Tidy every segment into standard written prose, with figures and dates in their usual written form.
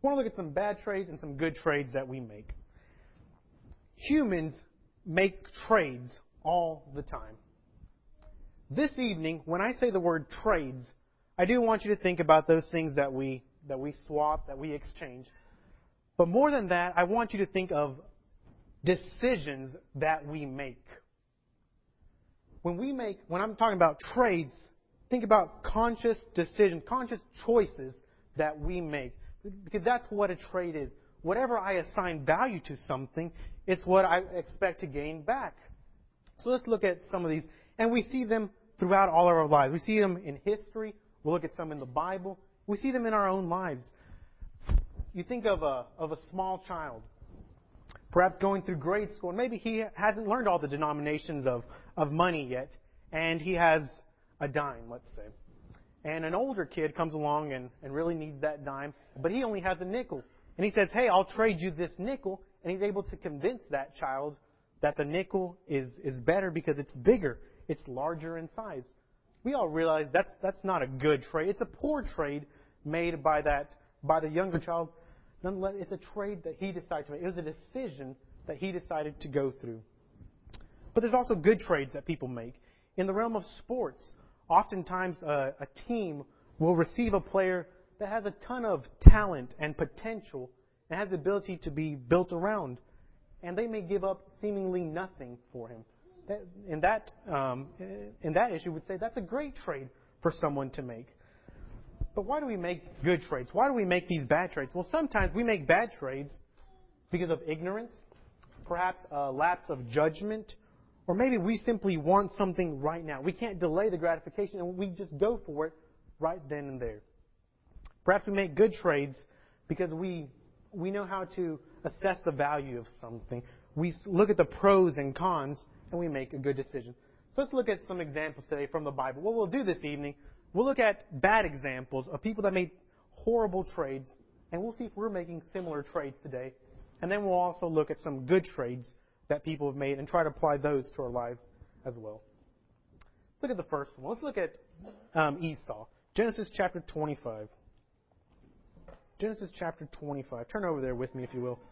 want to look at some bad trades and some good trades that we make. Humans make trades all the time. This evening, when I say the word trades, I do want you to think about those things that we swap, that we exchange. But more than that, I want you to think of decisions that we make. When I'm talking about trades, think about conscious decisions, conscious choices that we make. Because that's what a trade is. Whatever I assign value to something, it's what I expect to gain back. So let's look at some of these. And we see them throughout all of our lives. We see them in history. We'll look at some in the Bible. We see them in our own lives. You think of a small child, perhaps going through grade school, and maybe he hasn't learned all the denominations of money yet, and he has a dime, let's say. And an older kid comes along and really needs that dime, but he only has a nickel. And he says, hey, I'll trade you this nickel. And he's able to convince that child that the nickel is better because it's bigger. It's larger in size. We all realize that's not a good trade. It's a poor trade made by the younger child. Nonetheless, it's a trade that he decided to make. It was a decision that he decided to go through. But there's also good trades that people make. In the realm of sports, oftentimes a team will receive a player that has a ton of talent and potential and has the ability to be built around. And they may give up seemingly nothing for him. In that issue, would say that's a great trade for someone to make. But why do we make good trades? Why do we make these bad trades? Well, sometimes we make bad trades because of ignorance, perhaps a lapse of judgment, or maybe we simply want something right now. We can't delay the gratification, and we just go for it right then and there. Perhaps we make good trades because we know how to assess the value of something. We look at the pros and cons, and we make a good decision. So let's look at some examples today from the Bible. What we'll do this evening, we'll look at bad examples of people that made horrible trades, and we'll see if we're making similar trades today. And then we'll also look at some good trades that people have made and try to apply those to our lives as well. Let's look at the first one. Let's look at Esau. Genesis chapter 25. Genesis chapter 25. Turn over there with me, if you will.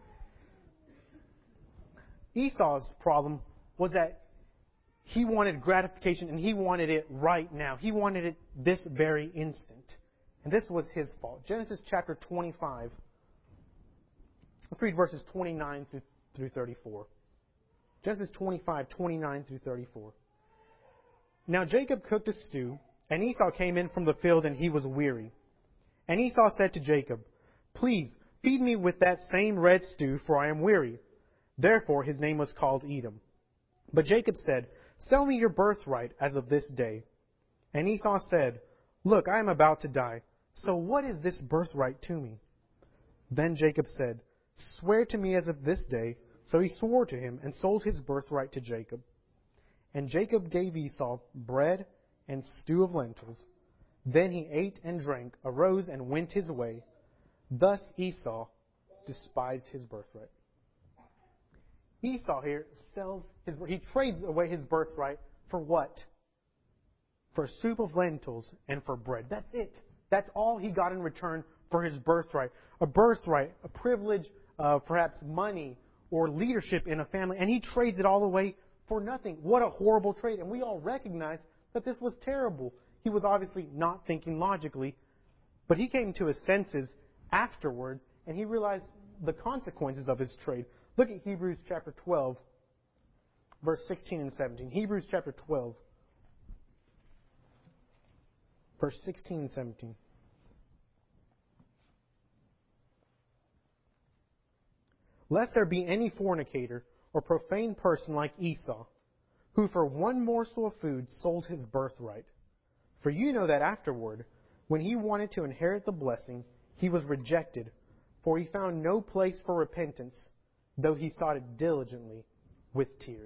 Esau's problem was that he wanted gratification, and he wanted it right now. He wanted it this very instant. And this was his fault. Genesis chapter 25. Let's read verses 29 through 34. Genesis 25, 29 through 34. Now Jacob cooked a stew, and Esau came in from the field, and he was weary. And Esau said to Jacob, please feed me with that same red stew, for I am weary. Therefore his name was called Edom. But Jacob said, sell me your birthright as of this day. And Esau said, look, I am about to die. So what is this birthright to me? Then Jacob said, swear to me as of this day. So he swore to him and sold his birthright to Jacob. And Jacob gave Esau bread and stew of lentils. Then he ate and drank, arose and went his way. Thus Esau despised his birthright. Esau here he trades away his birthright for what? For a soup of lentils and for bread. That's it. That's all he got in return for his birthright. A birthright, a privilege, perhaps money or leadership in a family. And he trades it all away for nothing. What a horrible trade. And we all recognize that this was terrible. He was obviously not thinking logically. But he came to his senses afterwards, and he realized the consequences of his trade. Look at Hebrews chapter 12, verse 16 and 17. Hebrews chapter 12, verse 16 and 17. Lest there be any fornicator or profane person like Esau, who for one morsel of food sold his birthright. For you know that afterward, when he wanted to inherit the blessing, he was rejected, for he found no place for repentance, though he sought it diligently with tears.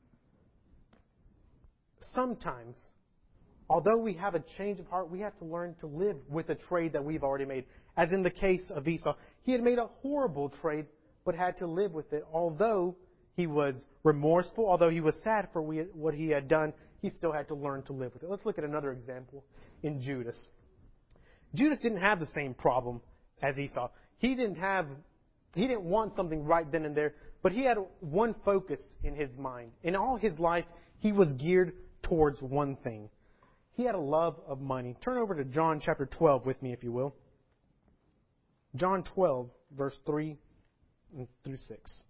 Sometimes, although we have a change of heart, we have to learn to live with a trade that we've already made. As in the case of Esau, he had made a horrible trade, but had to live with it. Although he was remorseful, although he was sad for what he had done, he still had to learn to live with it. Let's look at another example in Judas. Judas didn't have the same problem as Esau. He didn't want something right then and there, but he had one focus in his mind. In all his life, he was geared towards one thing. He had a love of money. Turn over to John chapter 12 with me, if you will. John 12, verse 3 through 6.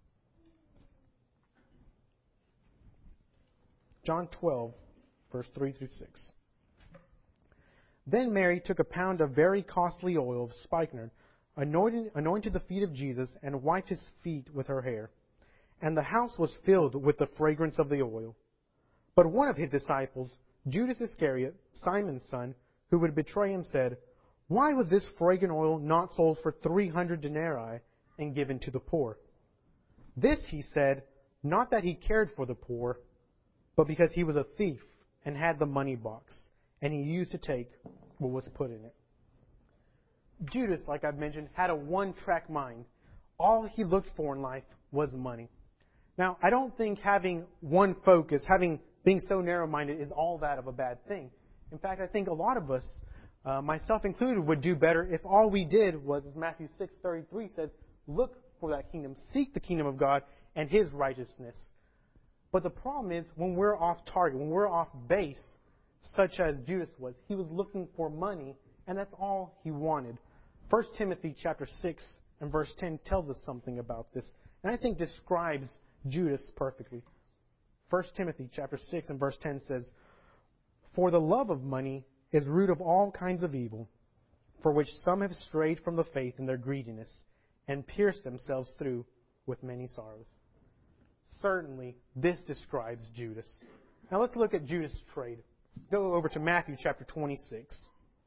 John 12, verse 3 through 6. Then Mary took a pound of very costly oil of spikenard, anointed the feet of Jesus, and wiped his feet with her hair. And the house was filled with the fragrance of the oil. But one of his disciples, Judas Iscariot, Simon's son, who would betray him, said, "Why was this fragrant oil not sold for 300 denarii and given to the poor?" This he said, not that he cared for the poor, but because he was a thief and had the money box, and he used to take what was put in it. Judas, like I've mentioned, had a one-track mind. All he looked for in life was money. Now, I don't think having one focus, being so narrow-minded, is all that of a bad thing. In fact, I think a lot of us, myself included, would do better if all we did was, as Matthew 6:33 says, look for that kingdom, seek the kingdom of God and His righteousness. But the problem is, when we're off target, when we're off base, such as Judas was, he was looking for money, and that's all he wanted. 1 Timothy chapter 6 and verse 10 tells us something about this, and I think describes Judas perfectly. 1 Timothy chapter 6 and verse 10 says, "For the love of money is root of all kinds of evil, for which some have strayed from the faith in their greediness, and pierced themselves through with many sorrows." Certainly, this describes Judas. Now let's look at Judas' trade. Let's go over to Matthew chapter 26.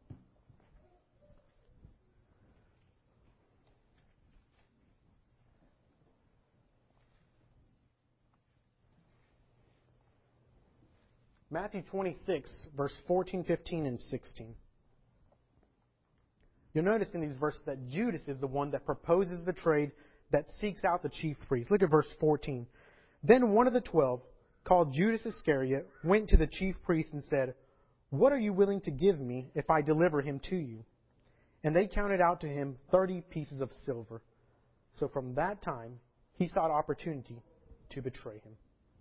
Matthew 26, verse 14, 15, and 16. You'll notice in these verses that Judas is the one that proposes the trade, that seeks out the chief priest. Look at verse 14. "Then one of the 12, called Judas Iscariot, went to the chief priest and said, 'What are you willing to give me if I deliver him to you?' And they counted out to him 30 pieces of silver. So from that time, he sought opportunity to betray him."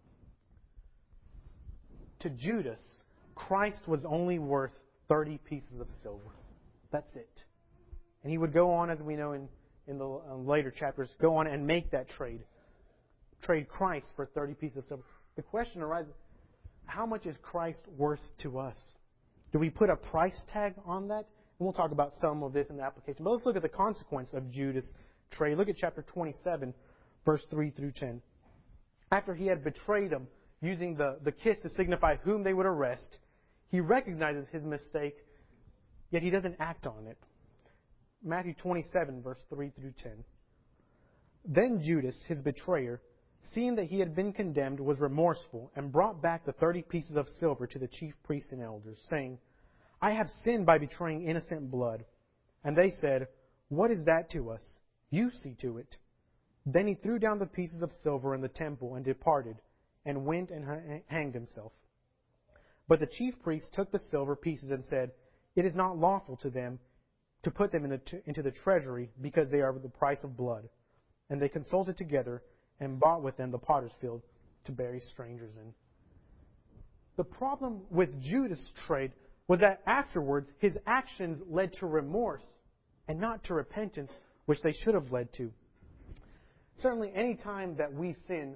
To Judas, Christ was only worth 30 pieces of silver. That's it. And he would go on, as we know in the later chapters, go on and make that trade. Trade Christ for 30 pieces of silver. The question arises, how much is Christ worth to us? Do we put a price tag on that? And we'll talk about some of this in the application. But let's look at the consequence of Judas' trade. Look at chapter 27, verse 3 through 10. After he had betrayed him, using the kiss to signify whom they would arrest, he recognizes his mistake, yet he doesn't act on it. Matthew 27, verse 3 through 10. "Then Judas, his betrayer, seeing that he had been condemned, was remorseful, and brought back the 30 pieces of silver to the chief priests and elders, saying, 'I have sinned by betraying innocent blood.' And they said, 'What is that to us? You see to it.' Then he threw down the pieces of silver in the temple and departed, and went and hanged himself. But the chief priests took the silver pieces and said, 'It is not lawful to them to put them into the treasury, because they are the price of blood.' And they consulted together and bought with them the potter's field to bury strangers in." The problem with Judas' trade was that afterwards his actions led to remorse and not to repentance, which they should have led to. Certainly, any time that we sin,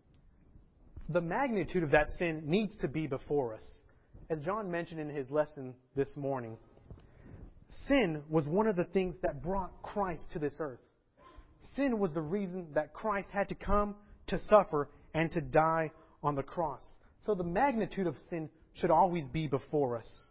the magnitude of that sin needs to be before us. As John mentioned in his lesson this morning, sin was one of the things that brought Christ to this earth. Sin was the reason that Christ had to come to suffer and to die on the cross. So the magnitude of sin should always be before us.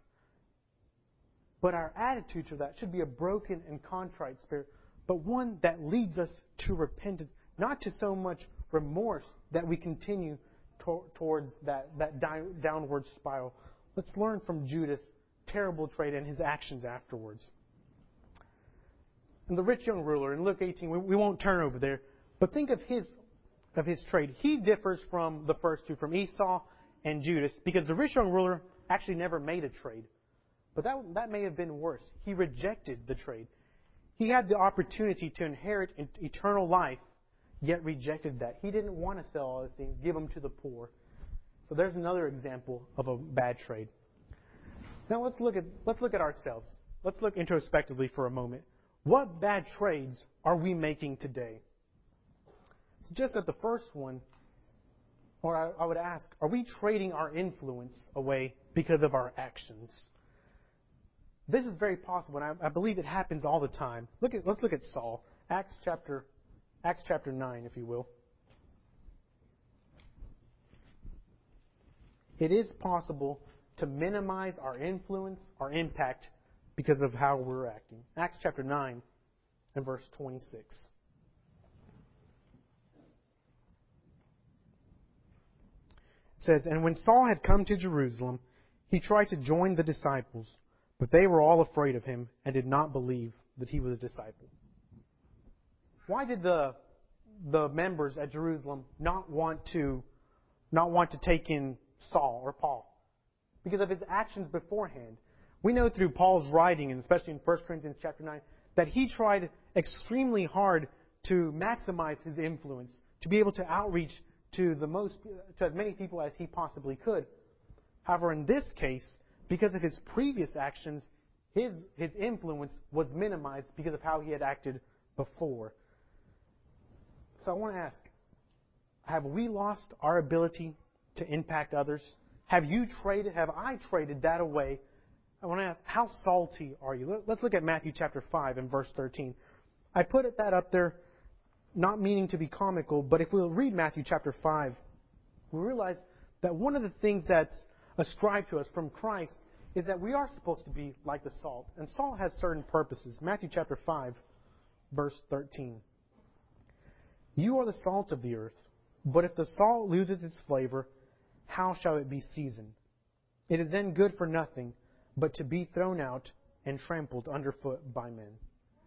But our attitude to that should be a broken and contrite spirit, but one that leads us to repentance, not to so much remorse that we continue towards that downward spiral. Let's learn from Judas' terrible trade and his actions afterwards. And the rich young ruler in Luke 18, we won't turn over there, but think of his trade. He differs from the first two, from Esau and Judas, because the rich young ruler actually never made a trade. But that may have been worse. He rejected the trade. He had the opportunity to inherit eternal life, yet rejected that. He didn't want to sell all his things, give them to the poor. So there's another example of a bad trade. Now let's look at ourselves. Let's look introspectively for a moment. What bad trades are we making today? So just at the first one, or I would ask, are we trading our influence away because of our actions? This is very possible, and I believe it happens all the time. Let's look at Saul. Acts chapter 9, if you will. It is possible to minimize our influence, our impact, because of how we're acting. Acts chapter 9 and verse 26. It says, "And when Saul had come to Jerusalem, he tried to join the disciples, but they were all afraid of him and did not believe that he was a disciple." Why did the members at Jerusalem not want to take in Saul or Paul? Because of his actions beforehand. We know through Paul's writing, and especially in 1 Corinthians chapter 9, that he tried extremely hard to maximize his influence, to be able to outreach to as many people as he possibly could. However, in this case, because of his previous actions, his influence was minimized because of how he had acted before. So I want to ask, have we lost our ability to impact others? Have I traded that away? I want to ask, how salty are you? Let's look at Matthew chapter 5 and verse 13. I put that up there not meaning to be comical, but if we'll read Matthew chapter 5, we realize that one of the things that's ascribed to us from Christ is that we are supposed to be like the salt. And salt has certain purposes. Matthew chapter 5, verse 13. "You are the salt of the earth, but if the salt loses its flavor, how shall it be seasoned? It is then good for nothing, but to be thrown out and trampled underfoot by men."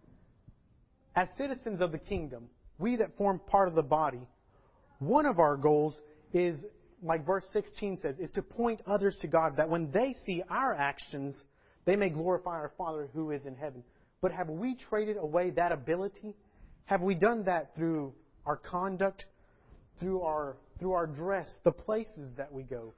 As citizens of the kingdom, we that form part of the body, one of our goals is, like verse 16 says, is to point others to God, that when they see our actions, they may glorify our Father who is in heaven. But have we traded away that ability? Have we done that through our conduct, through our dress, the places that we go,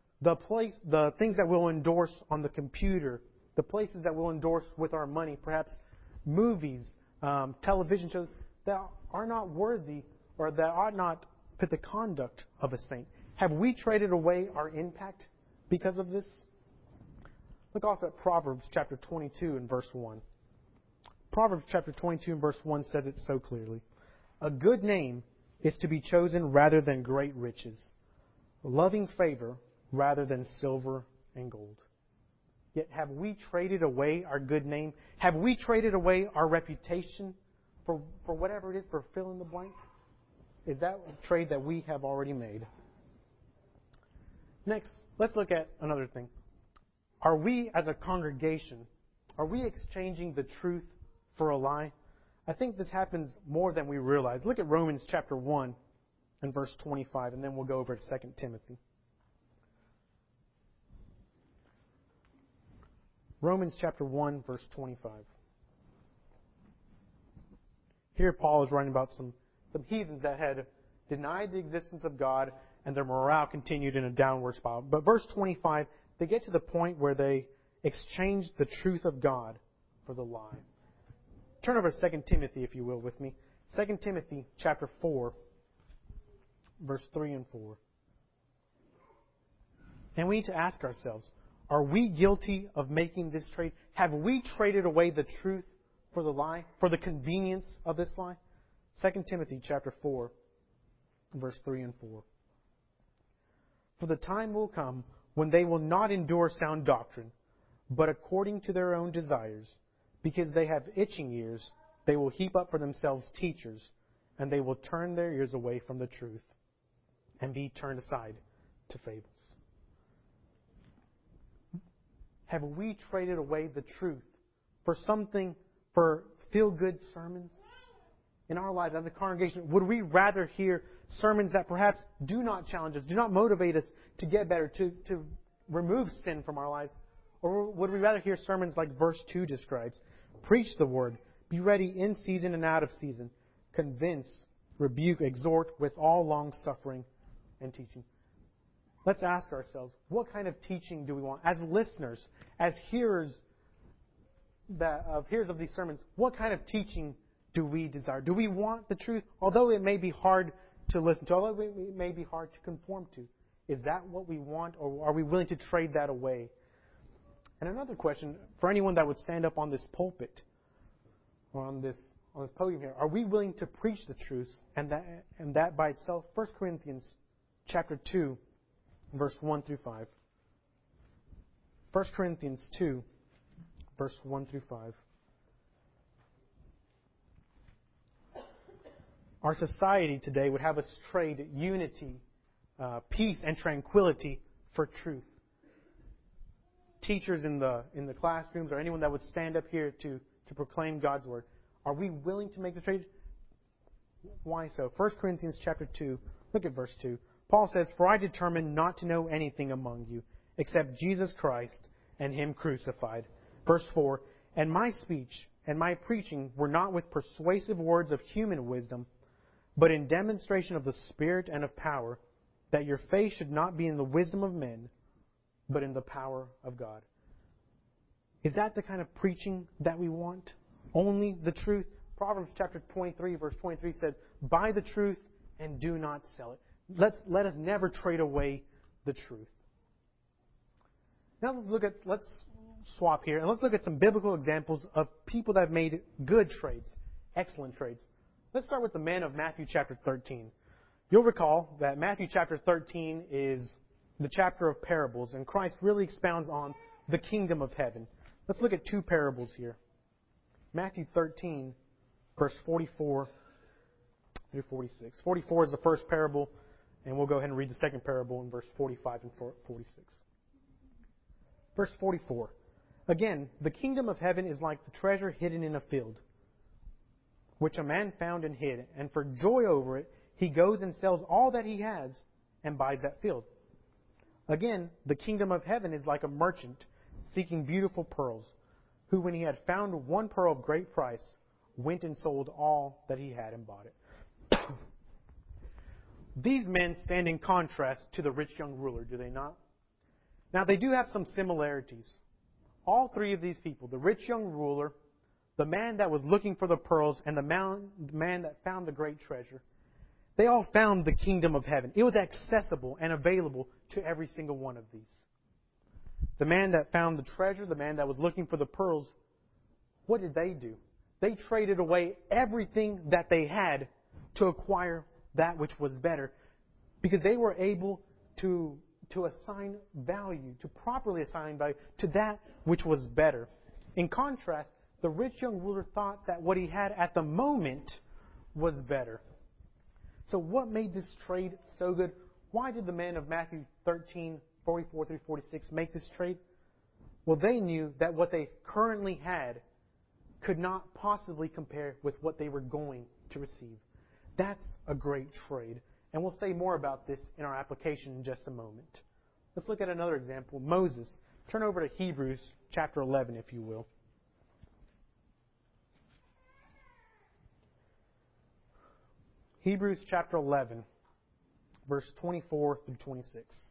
the things that we'll endorse on the computer, the places that we'll endorse with our money, perhaps movies, television shows that are not worthy or that ought not fit the conduct of a saint? Have we traded away our impact because of this? Look also at Proverbs chapter 22 and verse 1. Proverbs chapter 22 and verse 1 says it so clearly. "A good name is to be chosen rather than great riches, loving favor rather than silver and gold." Yet have we traded away our good name? Have we traded away our reputation for whatever it is, for fill in the blank? Is that a trade that we have already made? Next, let's look at another thing. Are we, as a congregation, are we exchanging the truth for a lie? I think this happens more than we realize. Look at Romans chapter 1 and verse 25, and then we'll go over to 2 Timothy. Romans chapter 1, verse 25. Here Paul is writing about some heathens that had denied the existence of God, and their morale continued in a downward spiral. But verse 25, they get to the point where they exchange the truth of God for the lie. Turn over to 2 Timothy, if you will, with me. 2 Timothy chapter 4, verse 3 and 4. And we need to ask ourselves, are we guilty of making this trade? Have we traded away the truth for the lie, for the convenience of this lie? 2 Timothy chapter 4, verse 3 and 4. "For the time will come when they will not endure sound doctrine, but according to their own desires, because they have itching ears, they will heap up for themselves teachers, and they will turn their ears away from the truth, and be turned aside to fables." Have we traded away the truth for something, for feel-good sermons? In our lives as a congregation, would we rather hear sermons that perhaps do not challenge us, do not motivate us to get better, to remove sin from our lives? Or would we rather hear sermons like verse 2 describes? "Preach the word, Be ready in season and out of season. Convince, rebuke, exhort with all long suffering and teaching. Let's ask ourselves, what kind of teaching do we want? As listeners, as hearers of these sermons, what kind of teaching do we desire? Do we want the truth? Although it may be hard to listen to, although it may be hard to conform to. Is that what we want, or are we willing to trade that away? And another question, for anyone that would stand up on this pulpit, or on this podium here, are we willing to preach the truth, and that by itself? 1 Corinthians chapter 2, verse 1 through 5. 1 Corinthians 2, verse 1 through 5. Our society today would have us trade unity, peace, and tranquility for truth. Teachers in the classrooms, or anyone that would stand up here to proclaim God's word, are we willing to make the trade? Why so? 1 Corinthians chapter 2, look at verse 2. Paul says, "For I determined not to know anything among you except Jesus Christ and Him crucified." Verse 4, "And my speech and my preaching were not with persuasive words of human wisdom, but in demonstration of the Spirit and of power, that your faith should not be in the wisdom of men, but in the power of God." Is that the kind of preaching that we want? Only the truth? Proverbs chapter 23, verse 23 says, "Buy the truth and do not sell it." Let us never trade away the truth. Now let's swap here, and let's look at some biblical examples of people that have made good trades, excellent trades. Let's start with the man of Matthew chapter 13. You'll recall that Matthew chapter 13 is the chapter of parables, and Christ really expounds on the kingdom of heaven. Let's look at two parables here. Matthew 13, verse 44 through 46. 44 is the first parable, and we'll go ahead and read the second parable in verse 45 and 46. Verse 44. "Again, the kingdom of heaven is like the treasure hidden in a field, which a man found and hid, and for joy over it, he goes and sells all that he has and buys that field. Again, the kingdom of heaven is like a merchant seeking beautiful pearls, who, when he had found one pearl of great price, went and sold all that he had and bought it." These men stand in contrast to the rich young ruler, do they not? Now, they do have some similarities. All three of these people, the rich young ruler, the man that was looking for the pearls, and the man that found the great treasure, they all found the kingdom of heaven. It was accessible and available to every single one of these. The man that found the treasure, the man that was looking for the pearls, what did they do? They traded away everything that they had to acquire that which was better, because they were able to assign value, to properly assign value to that which was better. In contrast, the rich young ruler thought that what he had at the moment was better. So what made this trade so good? Why did the man of Matthew 13, 44 through 46 make this trade? Well, they knew that what they currently had could not possibly compare with what they were going to receive. That's a great trade. And we'll say more about this in our application in just a moment. Let's look at another example. Moses. Turn over to Hebrews chapter 11, if you will. Hebrews chapter 11, verse 24 through 26.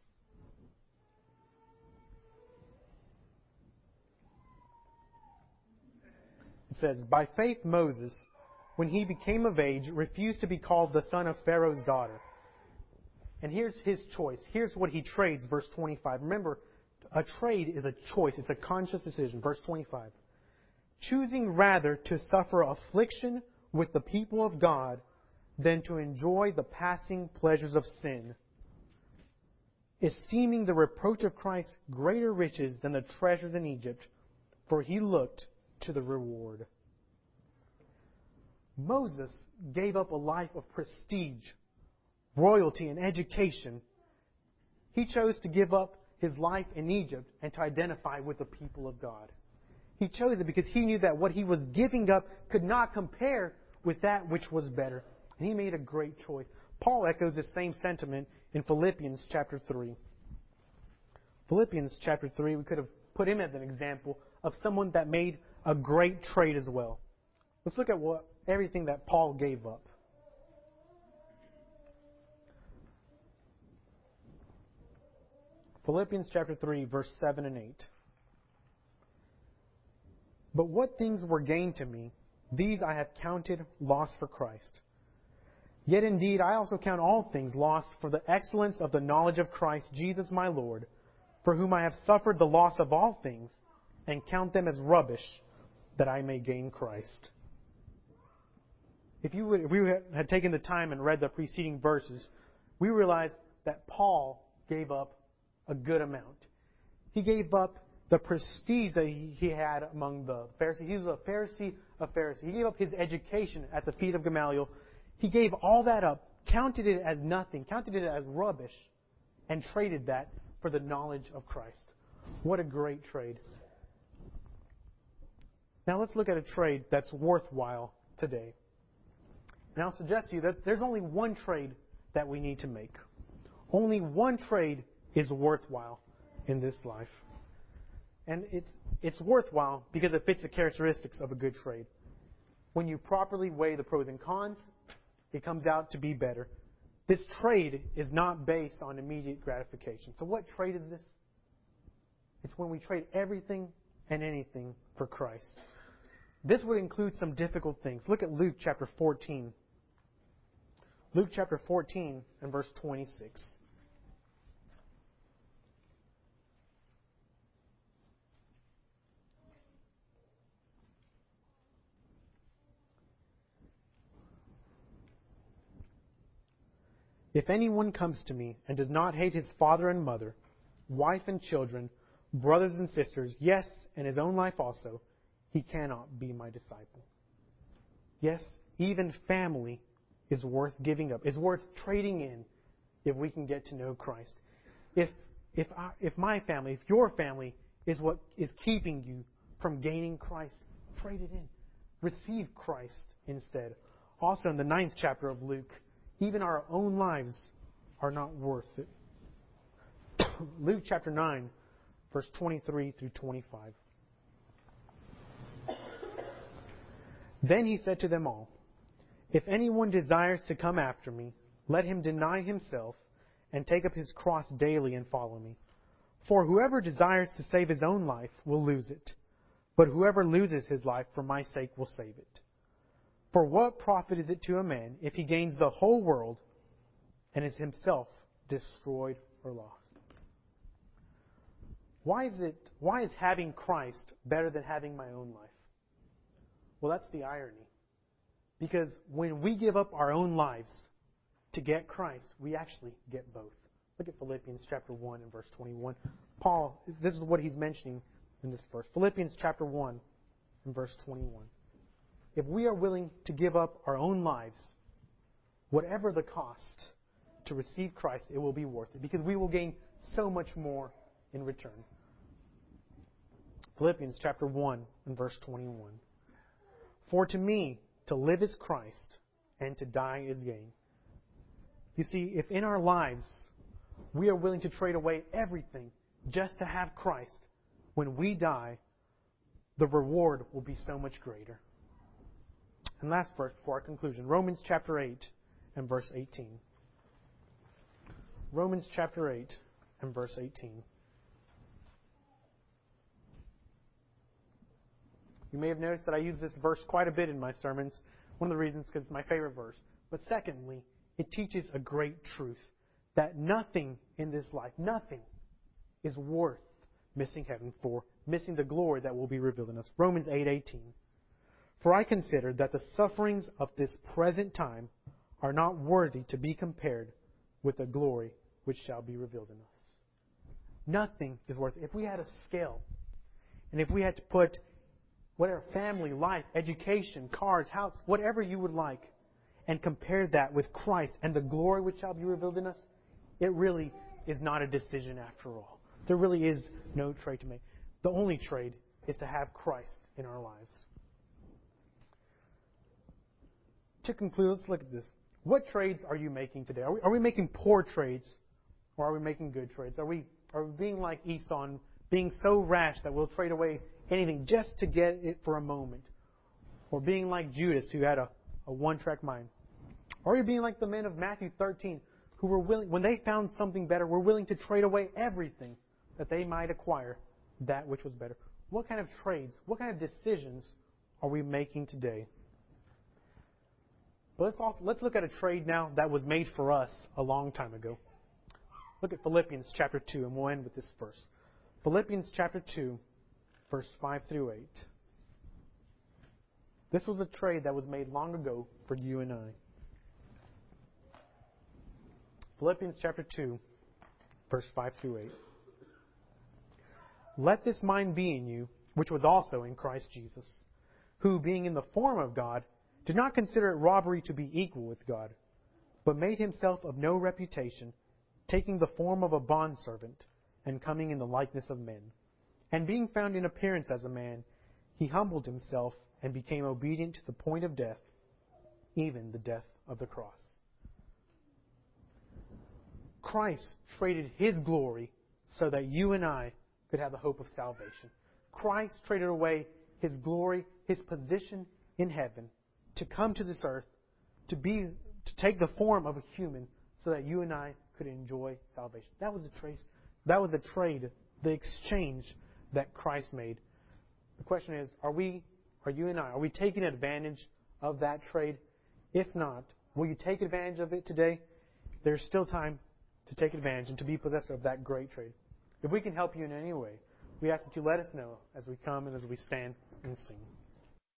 It says, "By faith Moses, when he became of age, refused to be called the son of Pharaoh's daughter." And here's his choice. Here's what he trades, verse 25. Remember, a trade is a choice. It's a conscious decision. Verse 25. "Choosing rather to suffer affliction with the people of God than to enjoy the passing pleasures of sin, esteeming the reproach of Christ greater riches than the treasures in Egypt, for he looked to the reward." Moses gave up a life of prestige, royalty, and education. He chose to give up his life in Egypt and to identify with the people of God. He chose it because he knew that what he was giving up could not compare with that which was better. And he made a great choice. Paul echoes the same sentiment in Philippians chapter 3. Philippians chapter 3, we could have put him as an example of someone that made a great trade as well. Let's look at everything that Paul gave up. Philippians chapter 3, verse 7 and 8. But what things were gained to me, these I have counted loss for Christ. Yet indeed I also count all things lost for the excellence of the knowledge of Christ Jesus my Lord, for whom I have suffered the loss of all things, and count them as rubbish, that I may gain Christ. If we had taken the time and read the preceding verses, we realize that Paul gave up a good amount. He gave up the prestige that he had among the Pharisees. He was a Pharisee of Pharisees. He gave up his education at the feet of Gamaliel. He gave all that up, counted it as nothing, counted it as rubbish, and traded that for the knowledge of Christ. What a great trade. Now let's look at a trade that's worthwhile today. And I'll suggest to you that there's only one trade that we need to make. Only one trade is worthwhile in this life. And it's worthwhile because it fits the characteristics of a good trade. When you properly weigh the pros and cons, it comes out to be better. This trade is not based on immediate gratification. So what trade is this? It's when we trade everything and anything for Christ. This would include some difficult things. Look at Luke chapter 14. Luke chapter 14 and verse 26. If anyone comes to me and does not hate his father and mother, wife and children, brothers and sisters, yes, and his own life also, he cannot be my disciple. Yes, even family is worth giving up, is worth trading in if we can get to know Christ. If my family, if your family is what is keeping you from gaining Christ, trade it in. Receive Christ instead. Also in the 9th chapter of Luke, even our own lives are not worth it. Luke chapter 9, verse 23 through 25. Then he said to them all, if anyone desires to come after me, let him deny himself and take up his cross daily and follow me. For whoever desires to save his own life will lose it, but whoever loses his life for my sake will save it. For what profit is it to a man if he gains the whole world and is himself destroyed or lost? Why is having Christ better than having my own life? Well, that's the irony. Because when we give up our own lives to get Christ, we actually get both. Look at Philippians chapter 1 and verse 21. Paul, this is what he's mentioning in this verse. Philippians chapter 1 and verse 21. If we are willing to give up our own lives, whatever the cost to receive Christ, it will be worth it. Because we will gain so much more in return. Philippians chapter 1 and verse 21. For to me, to live is Christ, and to die is gain. You see, if in our lives we are willing to trade away everything just to have Christ, when we die, the reward will be so much greater. And last verse before our conclusion, Romans chapter 8 and verse 18. Romans chapter 8 and verse 18. You may have noticed that I use this verse quite a bit in my sermons. One of the reasons is because it's my favorite verse. But secondly, it teaches a great truth. That nothing in this life, nothing is worth missing heaven for, missing the glory that will be revealed in us. Romans 8:18. For I consider that the sufferings of this present time are not worthy to be compared with the glory which shall be revealed in us. Nothing is worth it. If we had a scale, and if we had to put whatever family, life, education, cars, house, whatever you would like, and compare that with Christ and the glory which shall be revealed in us, it really is not a decision after all. There really is no trade to make. The only trade is to have Christ in our lives. To conclude, let's look at this. What trades are you making today? Are we making poor trades, or are we making good trades? Are we being like Esau and being so rash that we'll trade away anything just to get it for a moment? Or being like Judas, who had a one-track mind. Or you're being like the men of Matthew 13, who were willing, when they found something better, were willing to trade away everything that they might acquire that which was better. What kind of trades, what kind of decisions are we making today? But let's look at a trade now that was made for us a long time ago. Look at Philippians chapter 2, and we'll end with this verse. Philippians chapter 2, verse 5 through 8. This was a trade that was made long ago for you and I. Philippians chapter 2, verse 5 through 8. Let this mind be in you, which was also in Christ Jesus, who, being in the form of God, did not consider it robbery to be equal with God, but made himself of no reputation, taking the form of a bondservant, and coming in the likeness of men. And being found in appearance as a man, he humbled himself and became obedient to the point of death, even the death of the cross. Christ traded his glory so that you and I could have the hope of salvation. Christ traded away his glory, his position in heaven, to come to this earth, to take the form of a human, so that you and I could enjoy salvation. That was a trade, the exchange that Christ made. The question is, are you and I, are we taking advantage of that trade? If not, will you take advantage of it today? There's still time to take advantage and to be possessor of that great trade. If we can help you in any way, we ask that you let us know as we come and as we stand and sing.